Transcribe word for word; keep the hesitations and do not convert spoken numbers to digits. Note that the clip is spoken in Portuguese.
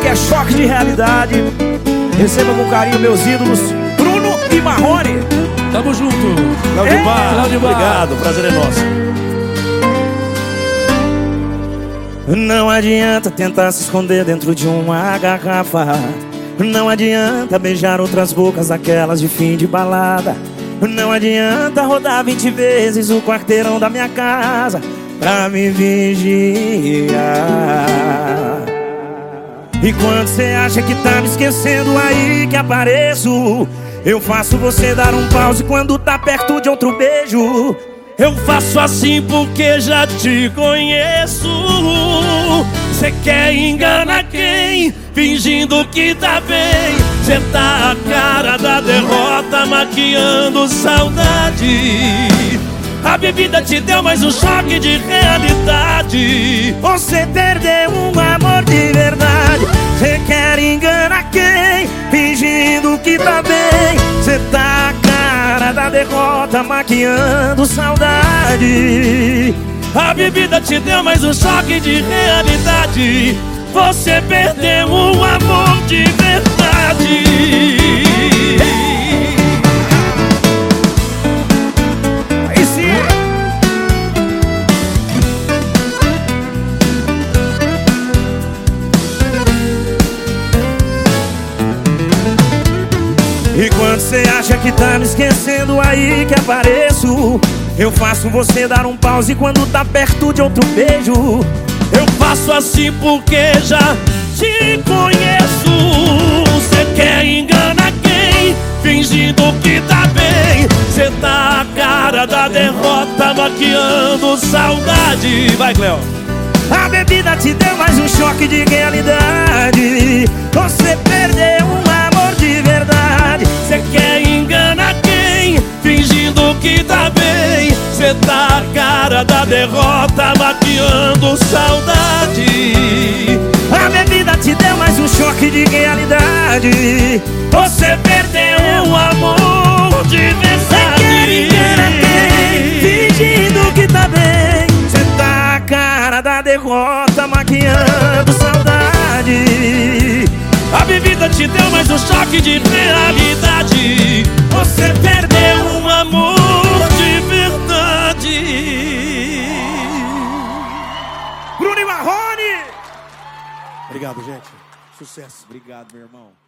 que é choque de realidade. Receba com carinho meus ídolos, Bruno e Marrone. Tamo junto. Cláudio Bar, Cláudio Bar. Obrigado, prazer é nosso. Não adianta tentar se esconder dentro de uma garrafa. Não adianta beijar outras bocas, aquelas de fim de balada. Não adianta rodar vinte vezes o quarteirão da minha casa pra me vigiar. E quando cê acha que tá me esquecendo, aí que apareço. Eu faço você dar um pause quando tá perto de outro beijo. Eu faço assim porque já te conheço. Cê quer enganar quem? Fingindo que tá bem. Cê tá a cara da derrota, maquiando saudade. A bebida te deu mais um choque de realidade. Você perdeu um amor de verdade. Cê quer enganar quem? Fingindo que tá bem. Cê tá a cara da derrota, maquiando saudade. A bebida te deu mais um choque de realidade. Você perdeu um amor de verdade. Aí sim. E quando cê acha que tá me esquecendo, aí que apareço. Eu faço você dar um pause quando tá perto de outro beijo. Eu faço assim porque já te conheço. Cê quer enganar quem? Fingindo que tá bem. Cê tá a cara da derrota, maquiando saudade. Vai, Cleo. A bebida te deu mais um choque de realidade. Você perdeu um amor de verdade. Cê quer enganar quem? Fingindo que tá bem. Cê tá a cara da derrota, maquiando saudade. A bebida te deu mais um choque de realidade. Você perdeu um amor de verdade. Cê quer enganar quem? Fingindo que tá bem. Cê tá a cara da derrota, maquiando saudade. A bebida te deu mais um choque de realidade. Você perdeu um amor de verdade. Bruno e Marrone. Obrigado, gente. Sucesso. Obrigado, meu irmão.